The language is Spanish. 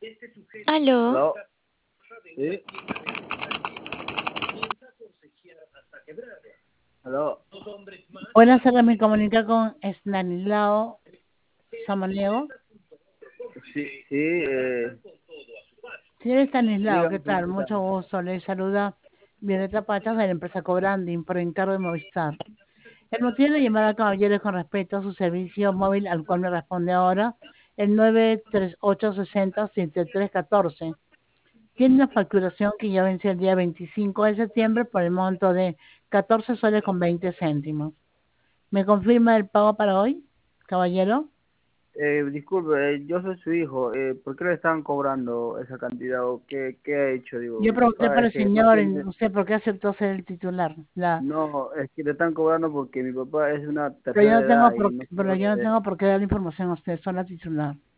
Aló, ¿Aló? ¿Sí? ¿Aló? Buenas tardes, me comunica con Stanislao Samaniego. Sí, Señor Stanislao, ¿qué dígame, tal? señorita. Mucho gusto. Le saluda Violeta Pachas de la empresa Cobranding por encargo de Movistar. El motivo de la llamada, caballero, es con respecto a su servicio móvil al cual me responde ahora el 93860-7314. Tiene una facturación que ya venció el día 25 de septiembre por el monto de 14 soles con 20 céntimos. ¿Me confirma el pago para hoy, caballero? Disculpe, yo soy su hijo. ¿Por qué le están cobrando esa cantidad o qué ha hecho? Digo, Yo mi pregunté papá por es el que no señor, tiene... usted por qué aceptó ser el titular. No, es que le están cobrando porque mi papá es una Pero yo tercera no tengo edad y no pero quiero yo no que... tengo por qué dar información a usted, soy la titular.